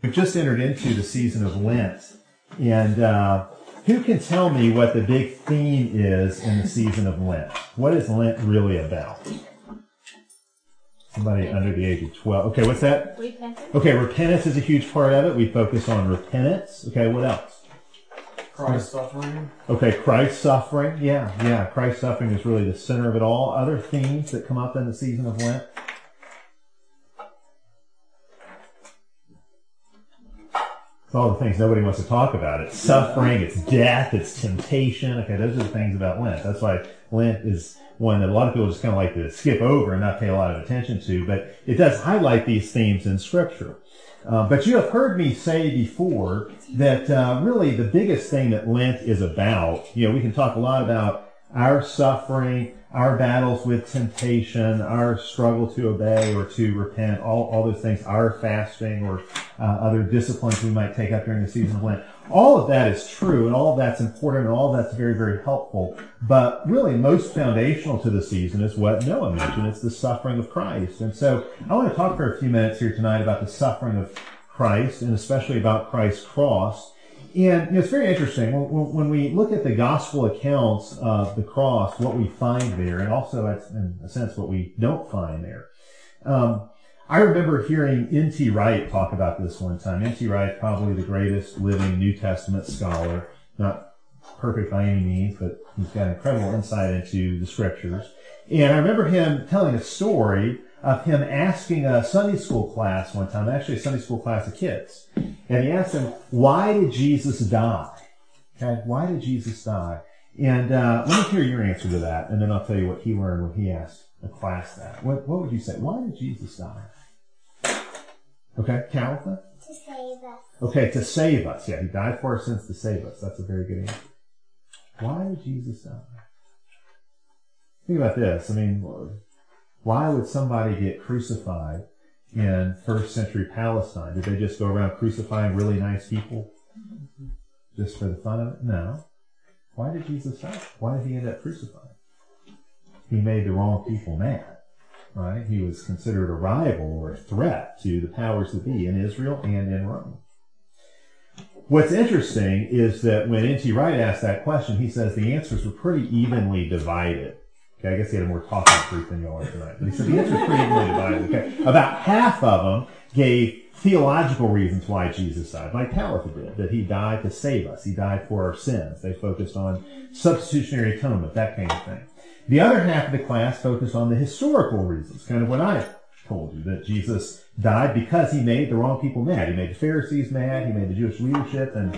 We've just entered into the season of Lent, and who can tell me what the big theme is in the season of Lent? What is Lent really about? Somebody under the age of 12. Okay, what's that? Repentance. Okay, repentance is a huge part of it. We focus on repentance. Okay, what else? Christ's suffering. Okay, Christ's suffering. Yeah. Christ's suffering is really the center of it all. Other themes that come up in the season of Lent? It's all the things nobody wants to talk about. It's suffering, it's death, it's temptation. Okay, those are the things about Lent. That's why Lent is one that a lot of people just kind of like to skip over and not pay a lot of attention to, but it does highlight these themes in Scripture. But you have heard me say before that really the biggest thing that Lent is about, we can talk a lot about our suffering, our battles with temptation, our struggle to obey or to repent, all those things, our fasting or other disciplines we might take up during the season of Lent. All of that is true, and all of that's important, and all of that's very, very helpful. But really, most foundational to the season is what Noah mentioned. It's the suffering of Christ. And so I want to talk for a few minutes here tonight about the suffering of Christ, and especially about Christ's cross. And it's very interesting. When we look at the gospel accounts of the cross, what we find there, and also, in a sense, what we don't find there. I remember hearing N.T. Wright talk about this one time. N.T. Wright, probably the greatest living New Testament scholar. Not perfect by any means, but he's got incredible insight into the Scriptures. And I remember him telling a story of him asking a Sunday school class one time, actually a Sunday school class of kids. And he asked them, why did Jesus die? Okay, why did Jesus die? And let me hear your answer to that, and then I'll tell you what he learned when he asked a class that. What would you say? Why did Jesus die? Okay, Calitha? To save us. Okay, to save us. Yeah, he died for our sins to save us. That's a very good answer. Why did Jesus die? Think about this. I mean, why would somebody get crucified in first century Palestine? Did they just go around crucifying really nice people just for the fun of it? No. Why did Jesus die? Why did he end up crucified? He made the wrong people mad, right? He was considered a rival or a threat to the powers that be in Israel and in Rome. What's interesting is that when N.T. Wright asked that question, he says the answers were pretty evenly divided. Okay, I guess he had a more talking truth than y'all are tonight. But he said the answer is pretty evenly divided. Okay, about half of them gave theological reasons why Jesus died, like Calitha did, that he died to save us. He died for our sins. They focused on substitutionary atonement, that kind of thing. The other half of the class focused on the historical reasons, kind of what I told you, that Jesus died because he made the wrong people mad. He made the Pharisees mad. He made the Jewish leadership and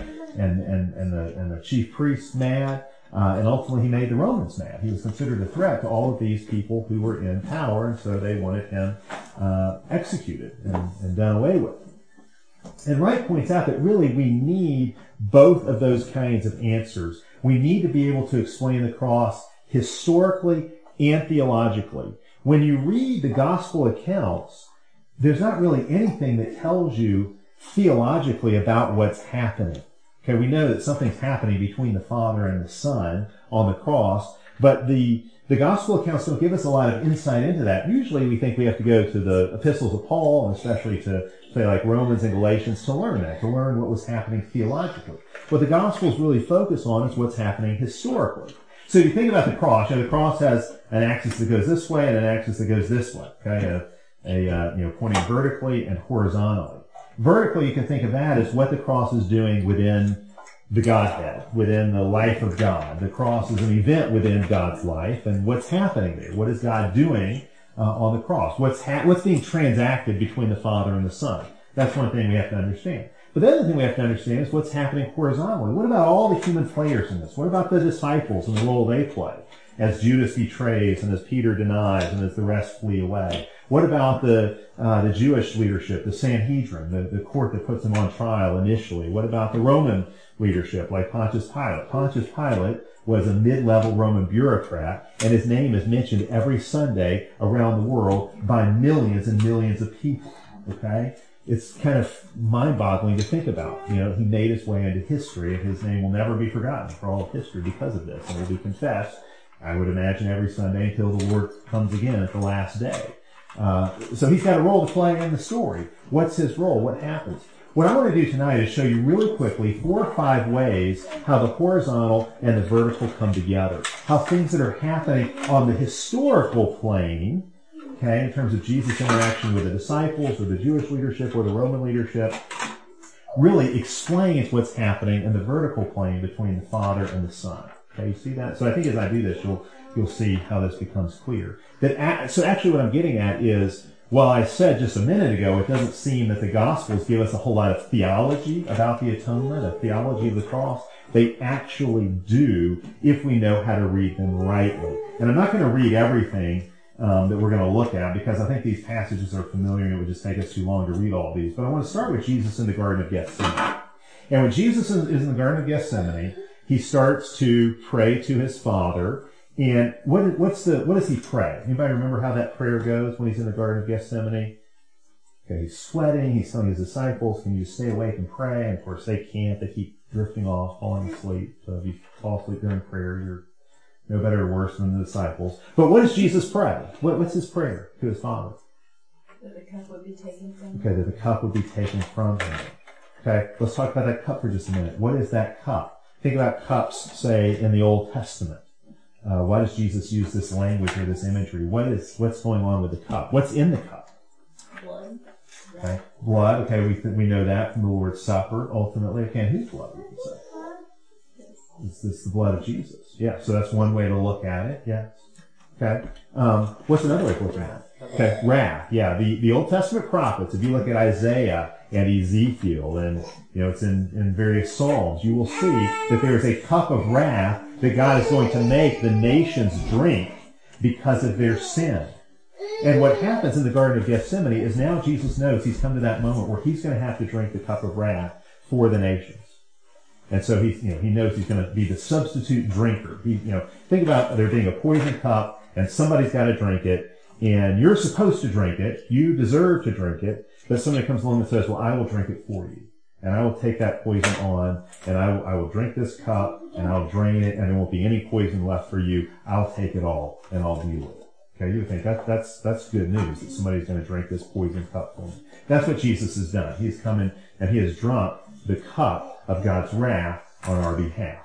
the chief priests mad. And ultimately he made the Romans mad. He was considered a threat to all of these people who were in power, and so they wanted him executed and done away with. And Wright points out that really we need both of those kinds of answers. We need to be able to explain the cross historically and theologically. When you read the gospel accounts, there's not really anything that tells you theologically about what's happening. Okay, we know that something's happening between the Father and the Son on the cross, but the gospel accounts don't give us a lot of insight into that. Usually we think we have to go to the epistles of Paul, and especially to, say, like Romans and Galatians, to learn that, to learn what was happening theologically. What the gospels really focus on is what's happening historically. So if you think about the cross, the cross has an axis that goes this way and an axis that goes this way, okay, pointing vertically and horizontally. Vertically, you can think of that as what the cross is doing within the Godhead, within the life of God. The cross is an event within God's life, and what's happening there? What is God doing on the cross? What's being transacted between the Father and the Son? That's one thing we have to understand. But the other thing we have to understand is what's happening horizontally. What about all the human players in this? What about the disciples and the role they play as Judas betrays and as Peter denies and as the rest flee away? What about the Jewish leadership, the Sanhedrin, the court that puts them on trial initially? What about the Roman leadership, like Pontius Pilate? Pontius Pilate was a mid-level Roman bureaucrat, and his name is mentioned every Sunday around the world by millions and millions of people. Okay? It's kind of mind-boggling to think about. He made his way into history, and his name will never be forgotten for all of history because of this, and will be confessed, I would imagine, every Sunday until the Lord comes again at the last day. So he's got a role to play in the story. What's his role? What happens? what I want to do tonight is show you really quickly 4 or 5 ways how the horizontal and the vertical come together. How things that are happening on the historical plane, okay, in terms of Jesus' interaction with the disciples or the Jewish leadership or the Roman leadership, really explains what's happening in the vertical plane between the Father and the Son. Okay, you see that? So I think as I do this, you'll see how this becomes clear. So actually what I'm getting at is, while I said just a minute ago, it doesn't seem that the Gospels give us a whole lot of theology about the atonement, a theology of the cross. They actually do if we know how to read them rightly. And I'm not going to read everything that we're going to look at, because I think these passages are familiar and it would just take us too long to read all these. But I want to start with Jesus in the Garden of Gethsemane. And when Jesus is in the Garden of Gethsemane, he starts to pray to his Father. And what does he pray? Anybody remember how that prayer goes when he's in the Garden of Gethsemane? Okay, he's sweating. He's telling his disciples, can you stay awake and pray? And of course they can't. They keep drifting off, falling asleep. So if you fall asleep during prayer, you're no better or worse than the disciples. But what does Jesus pray? What's his prayer to his Father? That the cup would be taken from him. Okay, that the cup would be taken from him. Okay, let's talk about that cup for just a minute. What is that cup? Think about cups, say, in the Old Testament. Why does Jesus use this language or this imagery? What's going on with the cup? What's in the cup? Blood. Okay, blood. Okay, we know that from the Lord's Supper. Ultimately, okay, whose blood would you say? It's the blood of Jesus. Yeah, so that's one way to look at it. Yes. Okay. What's another way of looking at it? Okay, wrath. Yeah, the Old Testament prophets. If you look at Isaiah and Ezekiel, and it's in various Psalms, you will see that there is a cup of wrath that God is going to make the nations drink because of their sin. And what happens in the Garden of Gethsemane is now Jesus knows he's come to that moment where he's going to have to drink the cup of wrath for the nations. And so he knows he's going to be the substitute drinker. Think about there being a poison cup and somebody's got to drink it, and you're supposed to drink it. You deserve to drink it, but somebody comes along and says, well, I will drink it for you. And I will take that poison on, and I will drink this cup, and I'll drain it, and there won't be any poison left for you. I'll take it all, and I'll deal with it. Okay, you would think that's good news, that somebody's going to drink this poison cup for me. That's what Jesus has done. He's come in, and he has drunk the cup of God's wrath on our behalf.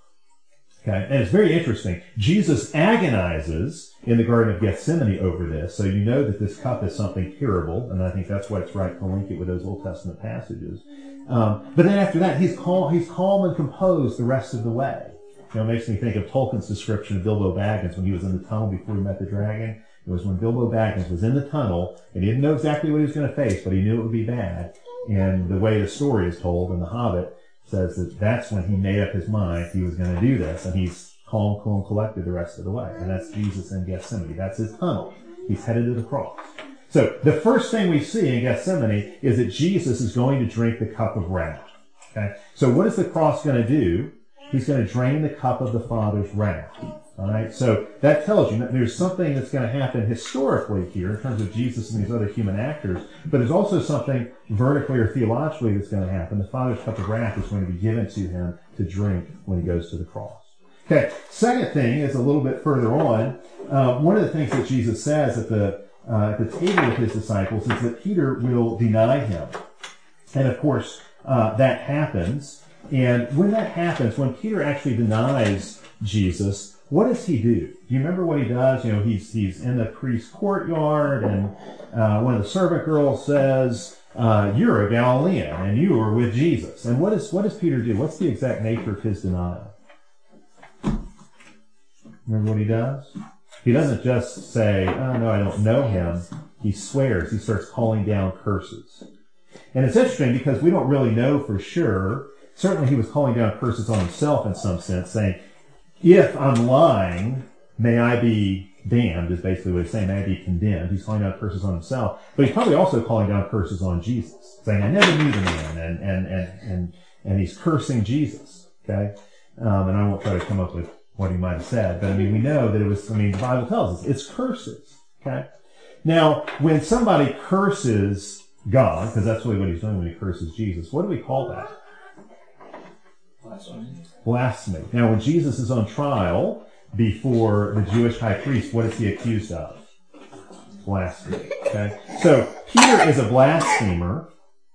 Okay, and it's very interesting. Jesus agonizes in the Garden of Gethsemane over this, so you know that this cup is something terrible, and I think that's why it's right to link it with those Old Testament passages. But then after that, he's calm and composed the rest of the way. It makes me think of Tolkien's description of Bilbo Baggins when he was in the tunnel before he met the dragon. It was when Bilbo Baggins was in the tunnel, and he didn't know exactly what he was going to face, but he knew it would be bad. And the way the story is told in The Hobbit says that that's when he made up his mind he was going to do this, and he's calm, cool, and collected the rest of the way. And that's Jesus in Gethsemane. That's his tunnel. He's headed to the cross. So the first thing we see in Gethsemane is that Jesus is going to drink the cup of wrath. Okay? So what is the cross going to do? He's going to drain the cup of the Father's wrath. All right? So that tells you that there's something that's going to happen historically here in terms of Jesus and these other human actors, but there's also something vertically or theologically that's going to happen. The Father's cup of wrath is going to be given to him to drink when he goes to the cross. Okay, second thing is a little bit further on. One of the things that Jesus says at the table with his disciples is that Peter will deny him. And of course, that happens. And when that happens, when Peter actually denies Jesus, what does he do? Do you remember what he does? He's in the priest's courtyard, and one of the servant girls says, you're a Galilean, and you were with Jesus. And what does Peter do? What's the exact nature of his denial? Remember what he does? He doesn't just say, oh, no, I don't know him. He swears. He starts calling down curses. And it's interesting because we don't really know for sure. Certainly he was calling down curses on himself in some sense, saying, if I'm lying, may I be damned, is basically what he's saying. May I be condemned. He's calling down curses on himself. But he's probably also calling down curses on Jesus, saying, I never knew the man, and he's cursing Jesus. Okay? And I won't try to come up with what he might have said, but we know that it was, the Bible tells us, it's curses. Okay? Now, when somebody curses God, because that's really what he's doing when he curses Jesus, what do we call that? Blasphemy. Now, when Jesus is on trial before the Jewish high priest, what is he accused of? Blasphemy. Okay? So, Peter is a blasphemer,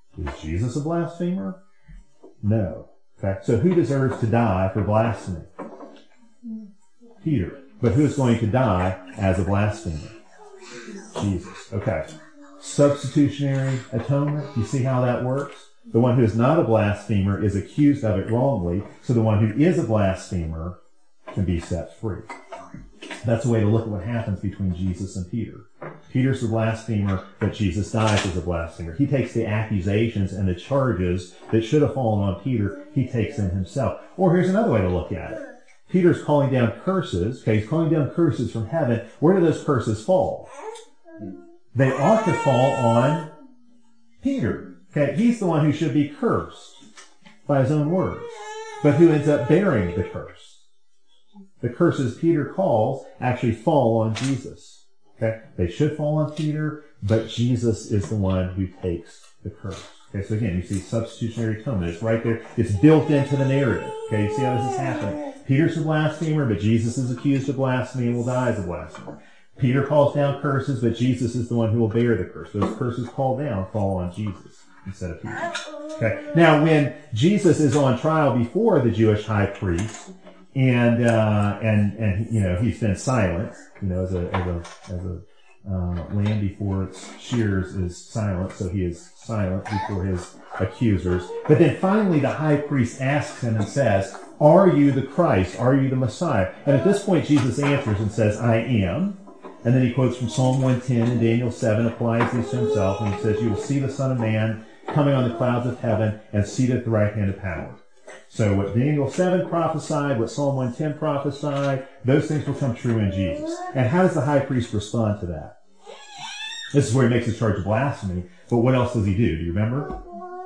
Is Jesus a blasphemer? No. Okay. So who deserves to die for blasphemy? Peter. But who is going to die as a blasphemer? Jesus. Okay. Substitutionary atonement. You see how that works? The one who is not a blasphemer is accused of it wrongly, so the one who is a blasphemer can be set free. That's a way to look at what happens between Jesus and Peter. Peter's the blasphemer, but Jesus dies as a blasphemer. He takes the accusations and the charges that should have fallen on Peter, he takes them himself. Or here's another way to look at it. Peter's calling down curses. Okay, he's calling down curses from heaven. Where do those curses fall? They ought to fall on Peter. Okay, he's the one who should be cursed by his own words. But who ends up bearing the curse? The curses Peter calls actually fall on Jesus. Okay, they should fall on Peter, but Jesus is the one who takes the curse. Okay, so again, you see substitutionary atonement. It's right there. It's built into the narrative. Okay, you see how this is happening. Peter's a blasphemer, but Jesus is accused of blasphemy and will die as a blasphemer. Peter calls down curses, but Jesus is the one who will bear the curse. Those curses called down fall on Jesus instead of Peter. Okay. Now, when Jesus is on trial before the Jewish high priest, and you know, he's been silent, you know, as a lamb before its shears is silent, so he is silent before his accusers. But then finally the high priest asks him and says, "Are you the Christ? Are you the Messiah?" And at this point Jesus answers and says, "I am." And then he quotes from Psalm 110 and Daniel 7, applies these to himself, and he says, "You will see the Son of Man coming on the clouds of heaven and seated at the right hand of power." So what Daniel 7 prophesied, what Psalm 110 prophesied, those things will come true in Jesus. And how does the high priest respond to that? This is where he makes his charge of blasphemy. But what else does he do? Do you remember?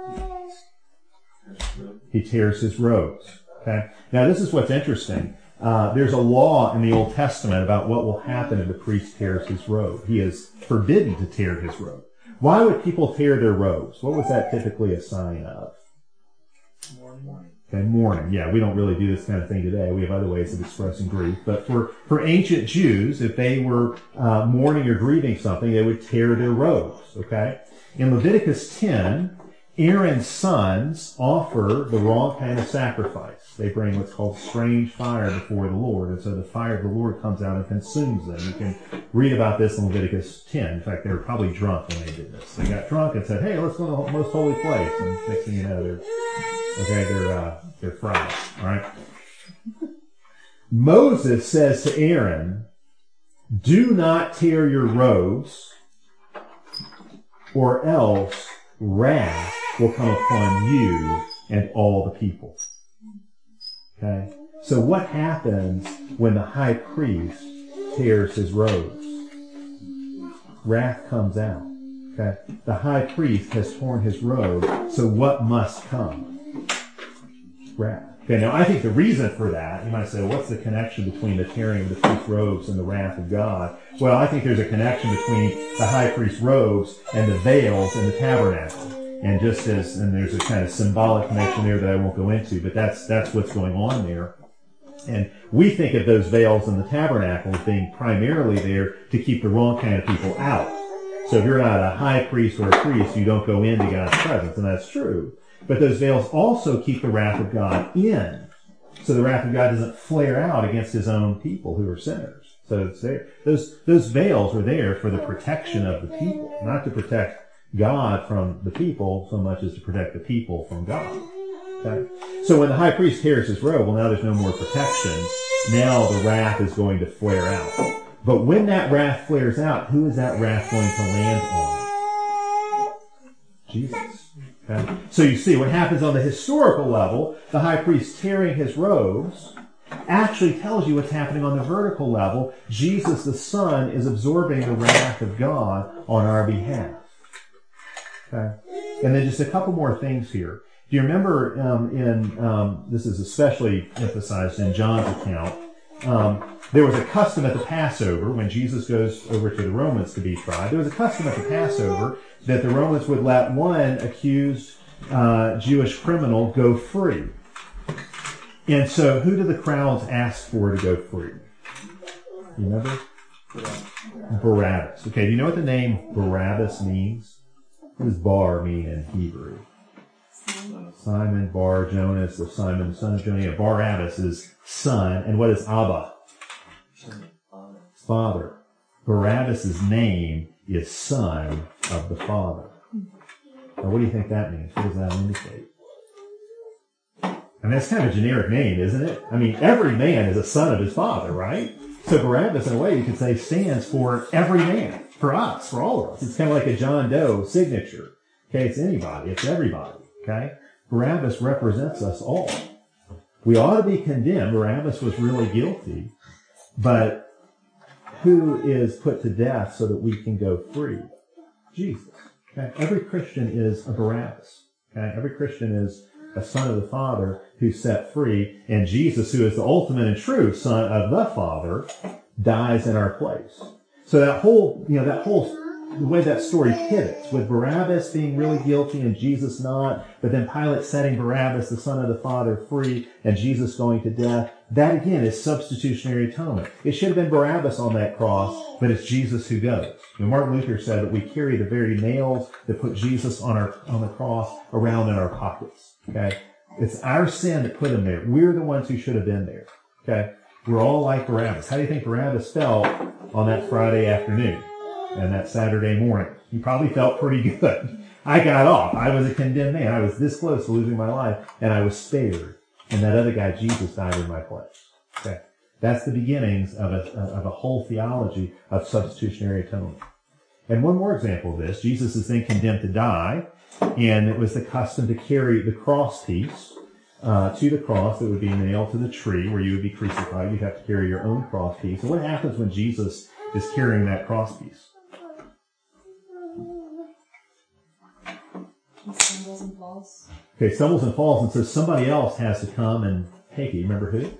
He tears his robes. Okay. Now this is what's interesting. There's a law in the Old Testament about what will happen if the priest tears his robe. He is forbidden to tear his robe. Why would people tear their robes? What was that typically a sign of? Mourning. Okay, mourning. Yeah, we don't really do this kind of thing today. We have other ways of expressing grief. But for ancient Jews, if they were mourning or grieving something, they would tear their robes. Okay? In Leviticus 10, Aaron's sons offer the wrong kind of sacrifice. They bring what's called strange fire before the Lord. And so the fire of the Lord comes out and consumes them. You can read about this in Leviticus 10. In fact, they were probably drunk when they did this. They got drunk and said, "Hey, let's go to the most holy place." And next thing you know, they're fried. All right. Moses says to Aaron, "Do not tear your robes, or else wrath will come upon you and all the people." Okay? So what happens when the high priest tears his robes? Wrath comes out. Okay? The high priest has torn his robe, so what must come? Wrath. Okay, now I think the reason for that, you might say, well, what's the connection between the tearing of the priest's robes and the wrath of God? Well, I think there's a connection between the high priest's robes and the veils in the tabernacle. And there's a kind of symbolic connection there that I won't go into, but that's what's going on there. And we think of those veils in the tabernacle as being primarily there to keep the wrong kind of people out. So if you're not a high priest or a priest, you don't go into God's presence, and that's true. But those veils also keep the wrath of God in. So the wrath of God doesn't flare out against his own people who are sinners. So it's there. Those veils are there for the protection of the people, not to protect God from the people so much as to protect the people from God. Okay? So when the high priest tears his robe, well, now there's no more protection. Now the wrath is going to flare out. But when that wrath flares out, who is that wrath going to land on? Jesus. Okay? So you see what happens on the historical level, the high priest tearing his robes actually tells you what's happening on the vertical level. Jesus the Son is absorbing the wrath of God on our behalf. Okay. And then just a couple more things here. Do you remember this is especially emphasized in John's account, there was a custom at the Passover when Jesus goes over to the Romans to be tried. There was a custom at the Passover that the Romans would let one accused Jewish criminal go free. And so who do the crowds ask for to go free? You remember? Barabbas. Okay, do you know what the name Barabbas means? What does Bar mean in Hebrew? Simon, Bar, Jonas, or Simon, the son of Jonah. Barabbas is son, and what is Abba? Father. Barabbas' name is son of the Father. Now, what do you think that means? What does that indicate? I mean, that's kind of a generic name, isn't it? I mean, every man is a son of his father, right? So Barabbas, in a way, you could say, stands for every man, for us, for all of us. It's kind of like a John Doe signature. Okay, it's anybody, it's everybody. Okay? Barabbas represents us all. We ought to be condemned. Barabbas was really guilty. But who is put to death so that we can go free? Jesus. Okay? Every Christian is a Barabbas. Okay? Every Christian is a son of the Father who's set free. And Jesus, who is the ultimate and true son of the Father, dies in our place. So the way that story pivots, with Barabbas being really guilty and Jesus not, but then Pilate setting Barabbas, the son of the Father, free, and Jesus going to death, that again is substitutionary atonement. It should have been Barabbas on that cross, but it's Jesus who goes. And Martin Luther said that we carry the very nails that put Jesus on the cross around in our pockets. Okay? It's our sin that put him there. We're the ones who should have been there. Okay? We're all like Barabbas. How do you think Barabbas felt on that Friday afternoon and that Saturday morning? He probably felt pretty good. I got off. I was a condemned man. I was this close to losing my life, and I was spared. And that other guy, Jesus, died in my place. Okay. That's the beginnings of a whole theology of substitutionary atonement. And one more example of this. Jesus is then condemned to die, and it was the custom to carry the cross piece to the cross that would be nailed to the tree where you would be crucified. You'd have to carry your own cross piece. And what happens when Jesus is carrying that cross piece? He stumbles and falls. Okay, stumbles and falls, and so somebody else has to come and take it. You remember who?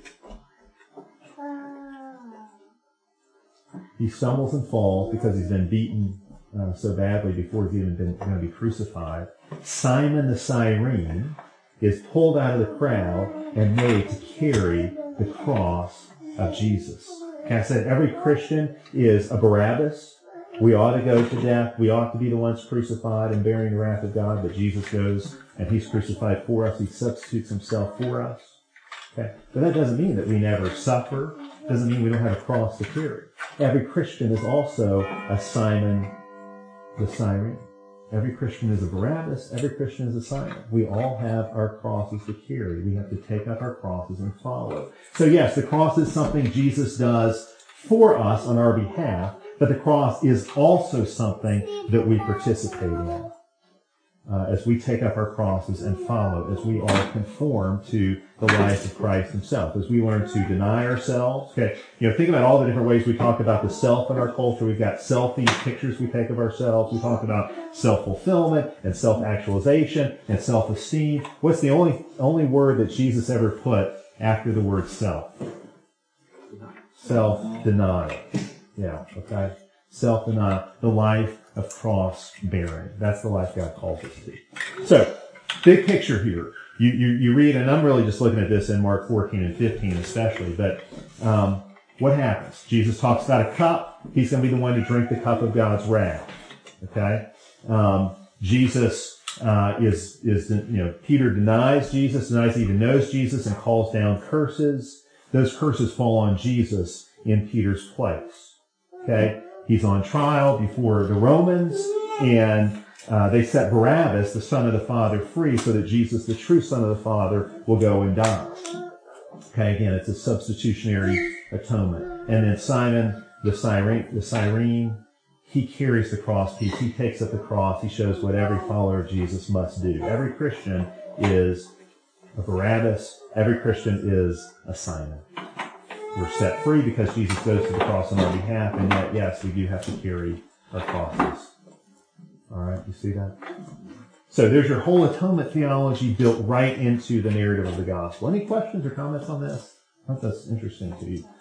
He stumbles and falls because he's been beaten so badly before he's even been going to be crucified. Simon the Cyrene is pulled out of the crowd and made to carry the cross of Jesus. And I said every Christian is a Barabbas. We ought to go to death. We ought to be the ones crucified and bearing the wrath of God, but Jesus goes and he's crucified for us. He substitutes himself for us. Okay. But that doesn't mean that we never suffer. It doesn't mean we don't have a cross to carry. Every Christian is also a Simon the Cyrene. Every Christian is a Barabbas. Every Christian is a Simon. We all have our crosses to carry. We have to take up our crosses and follow. So yes, the cross is something Jesus does for us on our behalf, but the cross is also something that we participate in as we take up our crosses and follow, as we are conformed to the life of Christ himself, as we learn to deny ourselves. Okay, think about all the different ways we talk about the self in our culture. We've got selfies, pictures we take of ourselves. We talk about self-fulfillment and self-actualization and self-esteem. What's the only word that Jesus ever put after the word self? Self-denial. Yeah, okay. Self-denial, the life of cross-bearing. That's the life God calls us to. So, big picture here. You read, and I'm really just looking at this in Mark 14 and 15 especially, but what happens? Jesus talks about a cup. He's going to be the one to drink the cup of God's wrath. Okay? Jesus Peter denies Jesus, denies he even knows Jesus, and calls down curses. Those curses fall on Jesus in Peter's place. Okay? He's on trial before the Romans, and they set Barabbas, the son of the Father, free so that Jesus, the true son of the Father, will go and die. Okay, again, it's a substitutionary atonement. And then Simon, the Cyrene, he carries the cross piece. He takes up the cross. He shows what every follower of Jesus must do. Every Christian is a Barabbas. Every Christian is a Simon. We're set free because Jesus goes to the cross on our behalf, and yet, yes, we do have to carry our crosses. All right, you see that? So there's your whole atonement theology built right into the narrative of the gospel. Any questions or comments on this? I hope that's interesting to you.